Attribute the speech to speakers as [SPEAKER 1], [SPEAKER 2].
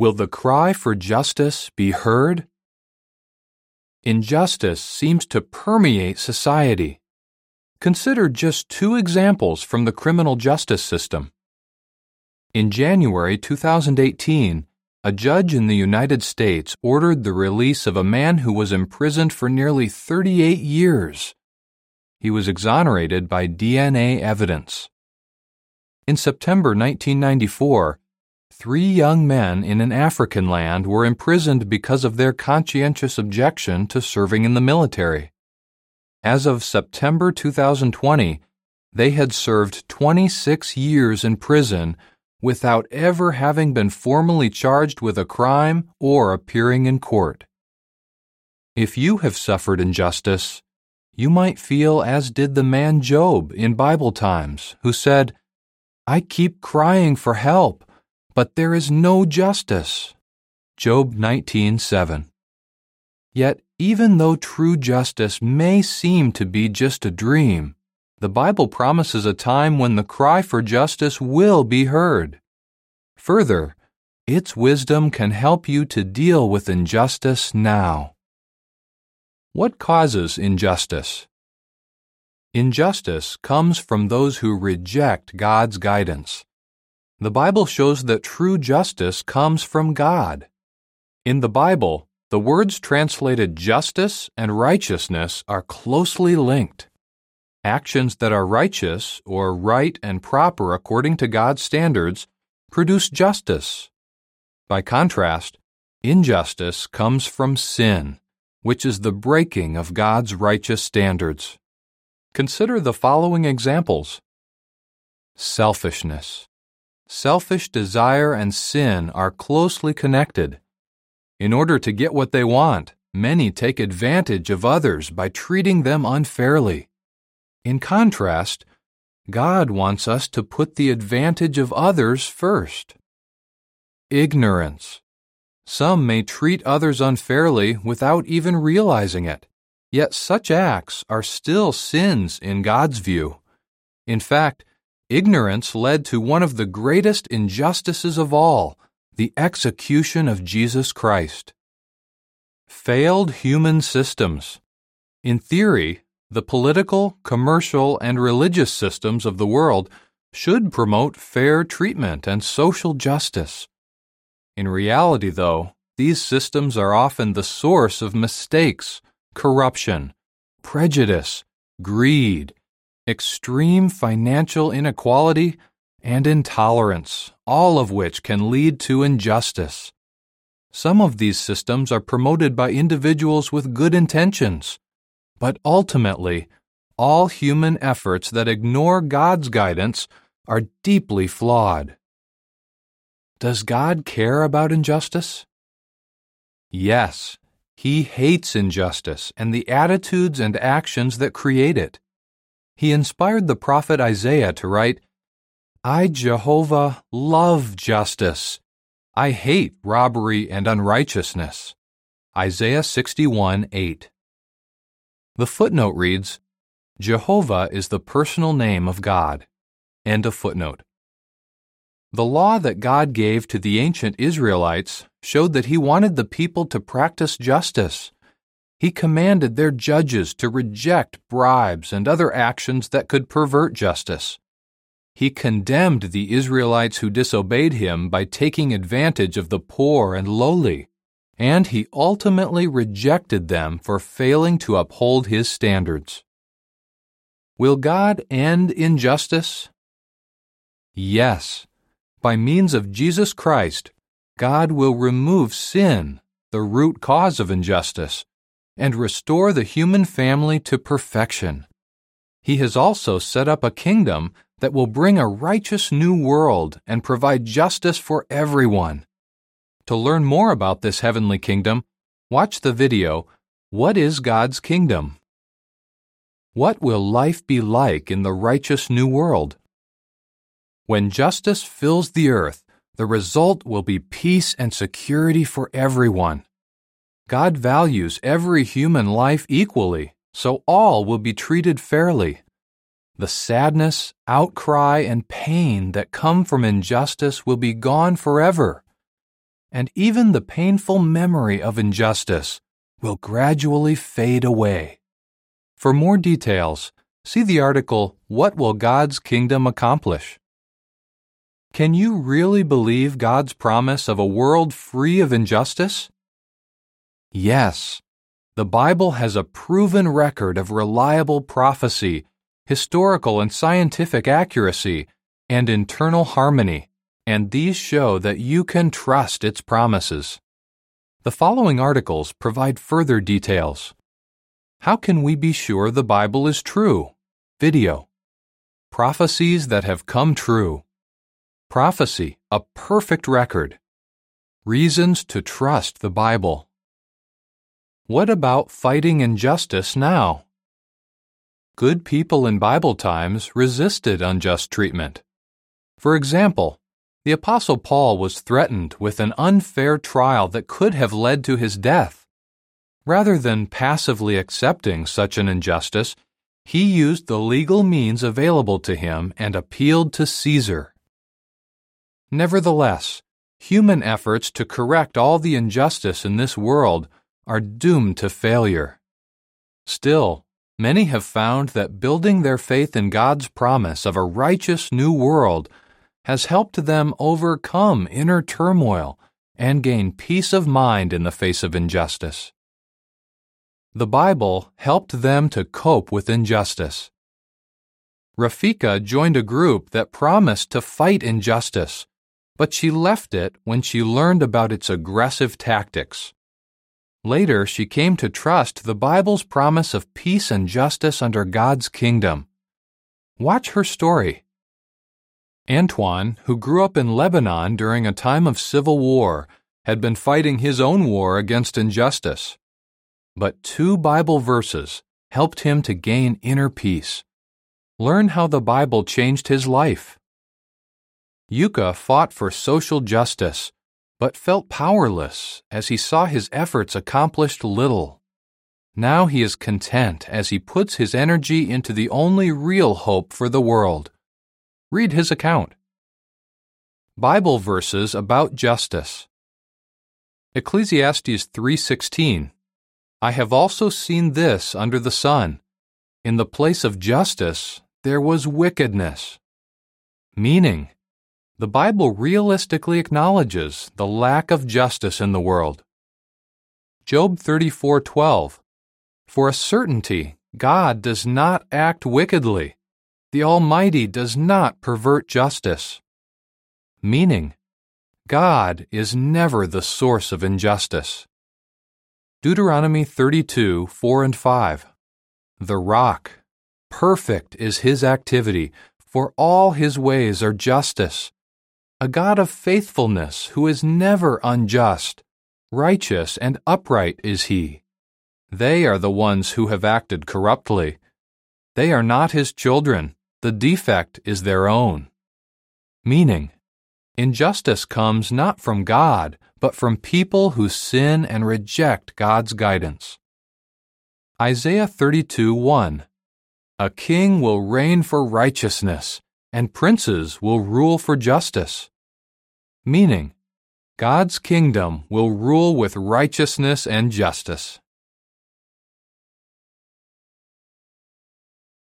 [SPEAKER 1] Will the cry for justice be heard? Injustice seems to permeate society. Consider just two examples from the criminal justice system. In January 2018, a judge in the United States ordered the release of a man who was imprisoned for nearly 38 years. He was exonerated by DNA evidence. In September 1994, 3 young men in an African land were imprisoned because of their conscientious objection to serving in the military. As of September 2020, they had served 26 years in prison without ever having been formally charged with a crime or appearing in court. If you have suffered injustice, you might feel as did the man Job in Bible times, who said, "I keep crying for help, but there is no justice." Job 19:7. Yet, even though true justice may seem to be just a dream, the Bible promises a time when the cry for justice will be heard. Further, its wisdom can help you to deal with injustice now. What causes injustice? Injustice comes from those who reject God's guidance. The Bible shows that true justice comes from God. In the Bible, the words translated justice and righteousness are closely linked. Actions that are righteous or right and proper according to God's standards produce justice. By contrast, injustice comes from sin, which is the breaking of God's righteous standards. Consider the following examples. Selfishness. Selfish desire and sin are closely connected. In order to get what they want, many take advantage of others by treating them unfairly. In contrast, God wants us to put the advantage of others first. Ignorance. Some may treat others unfairly without even realizing it, yet such acts are still sins in God's view. In fact, ignorance led to one of the greatest injustices of all, the execution of Jesus Christ. Failed human systems. In theory, the political, commercial, and religious systems of the world should promote fair treatment and social justice. In reality, though, these systems are often the source of mistakes, corruption, prejudice, greed, extreme financial inequality, and intolerance, all of which can lead to injustice. Some of these systems are promoted by individuals with good intentions, but ultimately, all human efforts that ignore God's guidance are deeply flawed. Does God care about injustice? Yes, He hates injustice and the attitudes and actions that create it. He inspired the prophet Isaiah to write, "I, Jehovah, love justice. I hate robbery and unrighteousness." Isaiah 61:8. The footnote reads, Jehovah is the personal name of God. End of footnote. The law that God gave to the ancient Israelites showed that He wanted the people to practice justice. He commanded their judges to reject bribes and other actions that could pervert justice. He condemned the Israelites who disobeyed Him by taking advantage of the poor and lowly, and He ultimately rejected them for failing to uphold His standards. Will God end injustice? Yes. By means of Jesus Christ, God will remove sin, the root cause of injustice, and restore the human family to perfection. He has also set up a kingdom that will bring a righteous new world and provide justice for everyone. To learn more about this heavenly kingdom, watch the video, What is God's Kingdom? What will life be like in the righteous new world? When justice fills the earth, the result will be peace and security for everyone. God values every human life equally, so all will be treated fairly. The sadness, outcry, and pain that come from injustice will be gone forever. and even the painful memory of injustice will gradually fade away. For more details, see the article, What Will God's Kingdom Accomplish? Can you really believe God's promise of a world free of injustice? Yes. The Bible has a proven record of reliable prophecy, historical and scientific accuracy, and internal harmony, and these show that you can trust its promises. The following articles provide further details. How can we be sure the Bible is true? Video. Prophecies that have come true. Prophecy, a perfect record. Reasons to trust the Bible. What about fighting injustice now? Good people in Bible times resisted unjust treatment. For example, the Apostle Paul was threatened with an unfair trial that could have led to his death. Rather than passively accepting such an injustice, he used the legal means available to him and appealed to Caesar. Nevertheless, human efforts to correct all the injustice in this world are doomed to failure. Still, many have found that building their faith in God's promise of a righteous new world has helped them overcome inner turmoil and gain peace of mind in the face of injustice. The Bible helped them to cope with injustice. Rafika joined a group that promised to fight injustice, but she left it when she learned about its aggressive tactics. Later, she came to trust the Bible's promise of peace and justice under God's kingdom. Watch her story. Antoine, who grew up in Lebanon during a time of civil war, had been fighting his own war against injustice. But 2 Bible verses helped him to gain inner peace. Learn how the Bible changed his life. Yuka fought for social justice, but felt powerless as he saw his efforts accomplished little. Now he is content as he puts his energy into the only real hope for the world. Read his account. Bible verses about justice. Ecclesiastes 3:16. I have also seen this under the sun. In the place of justice, there was wickedness. Meaning, the Bible realistically acknowledges the lack of justice in the world. Job 34:12. For a certainty, God does not act wickedly. The Almighty does not pervert justice. Meaning, God is never the source of injustice. Deuteronomy 32:4 and 5. The rock, perfect is his activity, for all his ways are justice. A God of faithfulness who is never unjust, righteous and upright is he. They are the ones who have acted corruptly. They are not his children, the defect is their own. Meaning, injustice comes not from God, but from people who sin and reject God's guidance. Isaiah 32:1. A king will reign for righteousness, and princes will rule for justice. Meaning, God's kingdom will rule with righteousness and justice.